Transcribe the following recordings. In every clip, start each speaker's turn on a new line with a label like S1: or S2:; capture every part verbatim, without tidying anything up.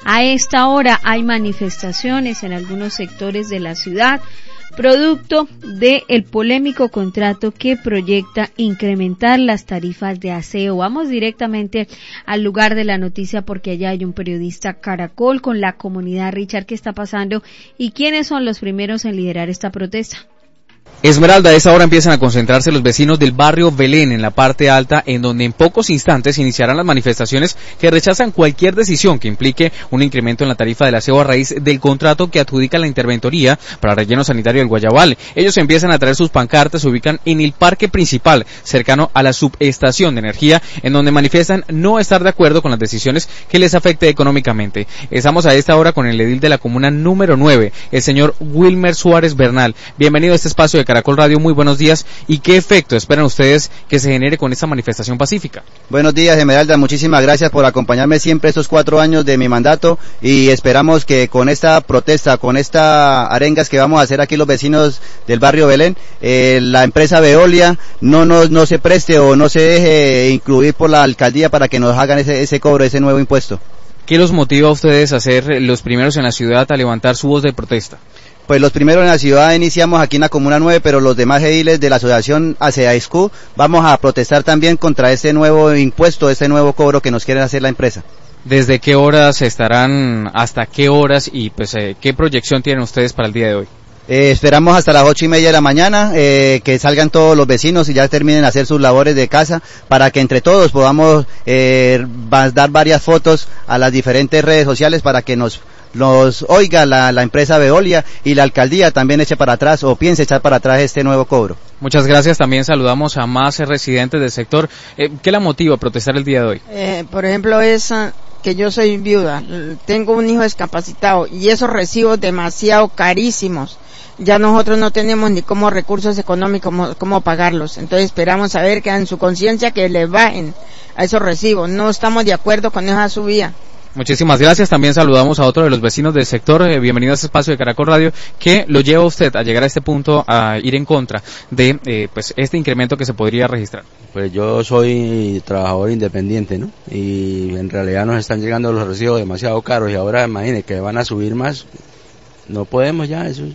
S1: A esta hora hay manifestaciones en algunos sectores de la ciudad, producto del polémico contrato que proyecta incrementar las tarifas de aseo. Vamos directamente al lugar de la noticia porque allá hay un periodista Caracol con la comunidad. Richard, ¿qué está pasando y quiénes son los primeros en liderar esta protesta?
S2: Esmeralda, a esta hora empiezan a concentrarse los vecinos del barrio Belén en la parte alta, en donde en pocos instantes iniciarán las manifestaciones que rechazan cualquier decisión que implique un incremento en la tarifa del aseo a raíz del contrato que adjudica la interventoría para relleno sanitario del Guayabal. Ellos empiezan a traer sus pancartas, se ubican en el parque principal, cercano a la subestación de energía, en donde manifiestan no estar de acuerdo con las decisiones que les afecte económicamente. Estamos a esta hora con el edil de la comuna número nueve, el señor Wilmer Suárez Bernal. Bienvenido a este espacio de Caracol Radio, muy buenos días. ¿Y qué efecto esperan ustedes que se genere con esta manifestación pacífica?
S3: Buenos días, Esmeralda, muchísimas gracias por acompañarme siempre estos cuatro años de mi mandato y esperamos que con esta protesta, con esta arengas que vamos a hacer aquí los vecinos del barrio Belén, eh, la empresa Veolia no, no, no se preste o no se deje incluir por la alcaldía para que nos hagan ese, ese cobro, ese nuevo impuesto.
S2: ¿Qué los motiva a ustedes a ser los primeros en la ciudad a levantar su voz de protesta?
S3: Pues los primeros en la ciudad iniciamos aquí en la Comuna nueve, pero los demás ediles de la asociación ASEAISCU vamos a protestar también contra este nuevo impuesto, este nuevo cobro que nos quieren hacer la empresa.
S2: ¿Desde qué horas estarán, hasta qué horas y pues eh, qué proyección tienen ustedes para el día de hoy?
S3: Eh, esperamos hasta las ocho y media de la mañana eh, que salgan todos los vecinos y ya terminen de hacer sus labores de casa para que entre todos podamos eh, dar varias fotos a las diferentes redes sociales para que nos nos oiga la, la empresa Veolia y la alcaldía también eche para atrás o piense echar para atrás este nuevo cobro.
S2: Muchas gracias, también saludamos a más residentes del sector. Eh, ¿Qué la motiva a protestar el día de hoy?
S4: Eh, por ejemplo, es que yo soy viuda, tengo un hijo discapacitado y esos recibos demasiado carísimos. Ya nosotros no tenemos ni como recursos económicos cómo, cómo pagarlos, entonces esperamos a ver que en su conciencia que le bajen a esos recibos. No estamos de acuerdo con esa subida.
S2: Muchísimas gracias. También saludamos a otro de los vecinos del sector. Eh, bienvenido a este espacio de Caracol Radio. ¿Qué lo lleva a usted a llegar a este punto a ir en contra de eh, pues este incremento que se podría registrar?
S5: Pues yo soy trabajador independiente, ¿no? Y en realidad nos están llegando los recibos demasiado caros y ahora imagine que van a subir más. No podemos ya, eso.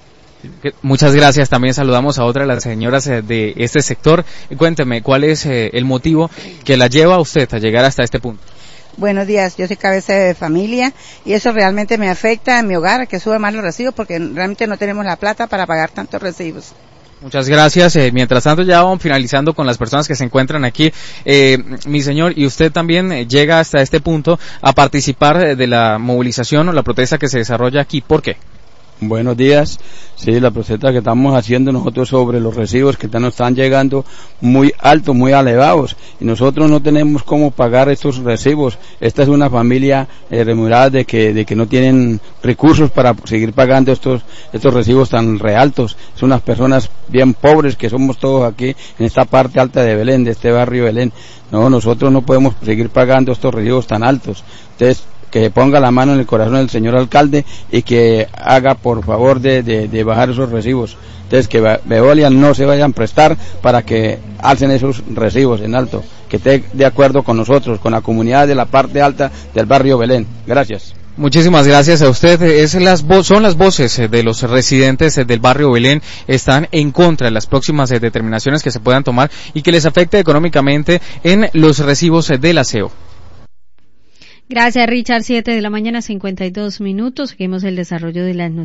S2: Muchas gracias. También saludamos a otra de las señoras de este sector. Cuénteme, ¿cuál es eh, el motivo que la lleva a usted a llegar hasta este punto?
S6: Buenos días, yo soy cabeza de familia y eso realmente me afecta en mi hogar, que sube más los recibos porque realmente no tenemos la plata para pagar tantos recibos.
S2: Muchas gracias. Eh, mientras tanto ya vamos finalizando con las personas que se encuentran aquí. Eh, mi señor, y usted también eh, llega hasta este punto a participar de la movilización o la protesta que se desarrolla aquí. ¿Por qué?
S5: Buenos días. Sí, la protesta que estamos haciendo nosotros sobre los recibos que nos están llegando muy altos, muy elevados, y nosotros no tenemos cómo pagar estos recibos. Esta es una familia eh, remunerada de que de que no tienen recursos para seguir pagando estos estos recibos tan re altos. Son unas personas bien pobres que somos todos aquí en esta parte alta de Belén, de este barrio Belén. No, nosotros no podemos seguir pagando estos recibos tan altos. Entonces, que se ponga la mano en el corazón del señor alcalde y que haga por favor de, de, de bajar esos recibos. Entonces que Veolia no se vayan a prestar para que alcen esos recibos en alto, que esté de acuerdo con nosotros, con la comunidad de la parte alta del barrio Belén. Gracias.
S2: Muchísimas gracias a usted. Es las vo- son las voces de los residentes del barrio Belén, están en contra de las próximas determinaciones que se puedan tomar y que les afecte económicamente en los recibos del aseo.
S1: Gracias, Richard. Siete de la mañana, cincuenta y dos minutos. Seguimos el desarrollo de las noticias.